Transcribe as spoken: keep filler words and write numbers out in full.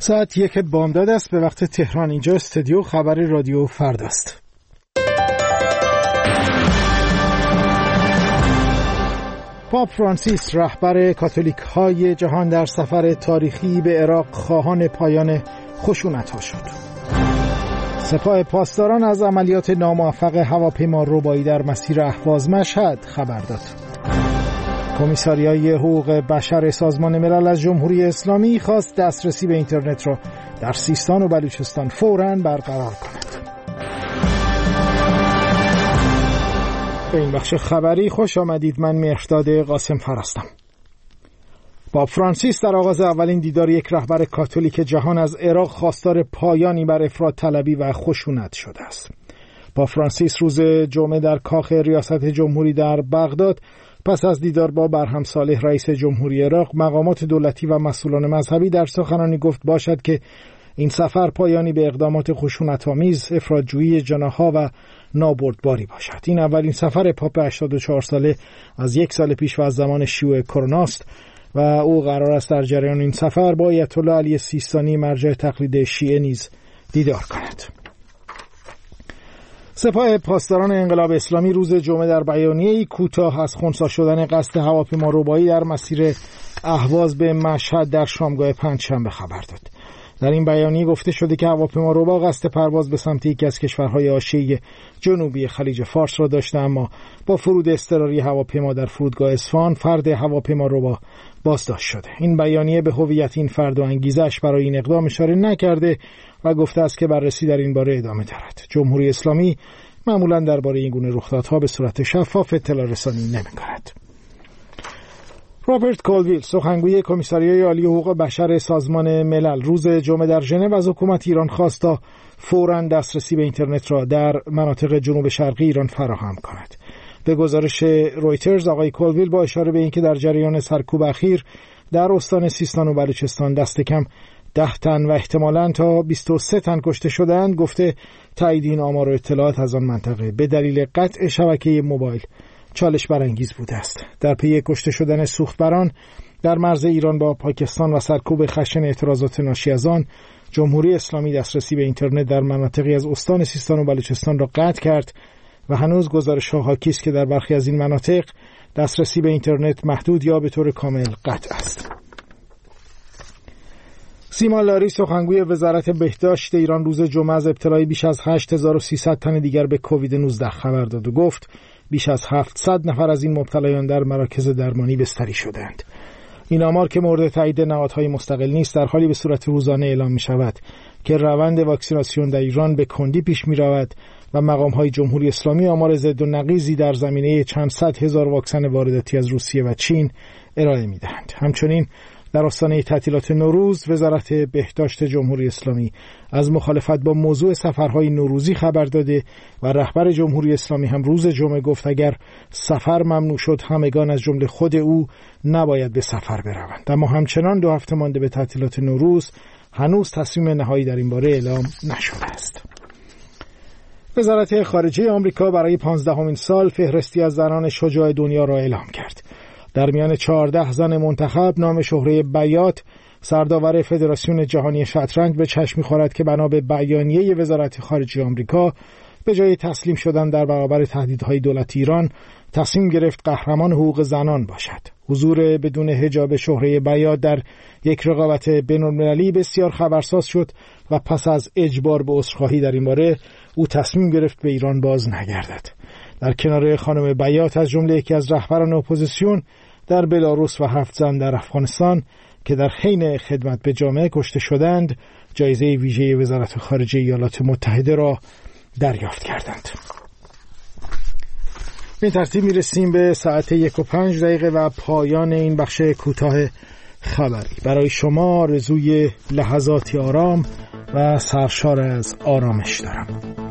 ساعت یک بامداد است به وقت تهران. اینجا استودیو خبر رادیو فردا است. پاپ فرانسیس رهبر کاتولیک های جهان در سفر تاریخی به عراق خواهان پایان خشونت‌ها شد. سپاه پاسداران از عملیات ناموفق هواپیما ربایی در مسیر اهواز مشهد خبر داد. کمیساریای حقوق بشر سازمان ملل از جمهوری اسلامی خواست دسترسی به اینترنت را در سیستان و بلوچستان فوراً برقرار کند. به این بخش خبری خوش آمدید. من مهرداد قاسم فر هستم. پاپ فرانسیس در آغاز اولین دیدار یک رهبر کاتولیک جهان از عراق خواستار پایانی بر افراط طلبی و خشونت شده است. پاپ فرانسیس روز جمعه در کاخ ریاست جمهوری در بغداد پس از دیدار با برهم صالح رئیس جمهوری عراق، مقامات دولتی و مسئولان مذهبی در سخنرانی گفت باشد که این سفر پایانی به اقدامات خشونت‌آمیز، افراط‌جویی جناح‌ها و نابردباری باشد. این اولین سفر پاپ هشتاد و چهار ساله از یک سال پیش و از زمان شیوع کرونا است و او قرار است در جریان این سفر با آیت الله علی سیستانی مرجع تقلید شیعه نیز دیدار کند. سپاه پاسداران انقلاب اسلامی روز جمعه در بیانیه‌ای کوتاه از خنثی شدن قصد هواپیما ربایی در مسیر اهواز به مشهد در شامگاه پنجشنبه خبر داد. در این بیانیه گفته شده که هواپیما ربا قصد پرواز به سمت یکی از کشورهای حاشیه جنوبی خلیج فارس را داشته، اما با فرود اضطراری هواپیما در فرودگاه اصفهان فرد هواپیما ربا بازداشت شده. این بیانیه به هویت این فرد و انگیزش برای این اقدام اشاره نکرده و گفته است که بررسی در این باره ادامه دارد. جمهوری اسلامی معمولا درباره این گونه رخدادها به صورت شفاف اطلاع رسانی نمی‌کند. رابرت کولویل، سخنگوی کمیساریای عالی حقوق بشر سازمان ملل، روز جمعه در ژنو از حکومت ایران خواست تا فوراً دسترسی به اینترنت را در مناطق جنوب شرقی ایران فراهم کند. به گزارش رویترز، آقای کولویل با اشاره به اینکه در جریان سرکوب اخیر در استان سیستان و بلوچستان دست کم ده تن و احتمالاً تا بیست و سه تن کشته شدند، گفته تایید این آمار و اطلاعات از آن منطقه به دلیل قطع شبکه موبایل چالش برانگیز بوده است. در پی کشته شدن سوختبران در مرز ایران با پاکستان و سرکوب خشن اعتراضات ناشی از آن، جمهوری اسلامی دسترسی به اینترنت در مناطقی از استان سیستان و بلوچستان را قطع کرد و هنوز گزارش‌ها حاکی است که در برخی از این مناطق دسترسی به اینترنت محدود یا به طور کامل قطع است. سیما لاری، سخنگوی وزارت بهداشت ایران، روز جمعه از ابتلای بیش از هشت هزار و سیصد تن دیگر به کووید نوزده خبر داد و گفت بیش از هفتصد نفر از این مبتلایان در مراکز درمانی بستری شدند. این آمار که مورد تایید نهادهای مستقل نیست، در حالی به صورت روزانه اعلام می شود که روند واکسیناسیون در ایران به کندی پیش می رود و مقام‌های جمهوری اسلامی آمار ضد و نقیضی در زمینه چند صد هزار واکسن وارداتی از روسیه و چین ارائه می دهند. همچنین در آستانه تعطیلات نوروز، وزارت بهداشت جمهوری اسلامی از مخالفت با موضوع سفرهای نوروزی خبر داده و رهبر جمهوری اسلامی هم روز جمعه گفت اگر سفر ممنوع شد همگان از جمله خود او نباید به سفر بروند. اما همچنان دو هفته مانده به تعطیلات نوروز هنوز تصمیم نهایی در این باره اعلام نشده است. وزارت خارجه آمریکا برای پانزدهمین سال فهرستی از زنان شجاع دنیا را اعلام کرد. در میان چهارده زن منتخب نام شهره بیات، سرداور فدراسیون جهانی شطرنج، به چشم می‌خورد که بنا به بیانیه وزارت خارجه آمریکا به جای تسلیم شدن در برابر تهدیدهای دولت ایران تصمیم گرفت قهرمان حقوق زنان باشد. حضور بدون حجاب شهره بیات در یک رقابت بین‌المللی بسیار خبرساز شد و پس از اجبار به عذرخواهی در این باره او تصمیم گرفت به ایران باز نگردد. در کنار خانم بیات از جمله یکی از رهبران اپوزیسیون در بلاروس و هفت زن در افغانستان که در حین خدمت به جامعه کشته شدند، جایزه ویژه وزارت خارجه ایالات متحده را دریافت کردند. به ترتیب میرسیم به ساعت یک و پنج دقیقه و پایان این بخش کوتاه خبری. برای شما آرزوی لحظاتی آرام و سرشار از آرامش دارم.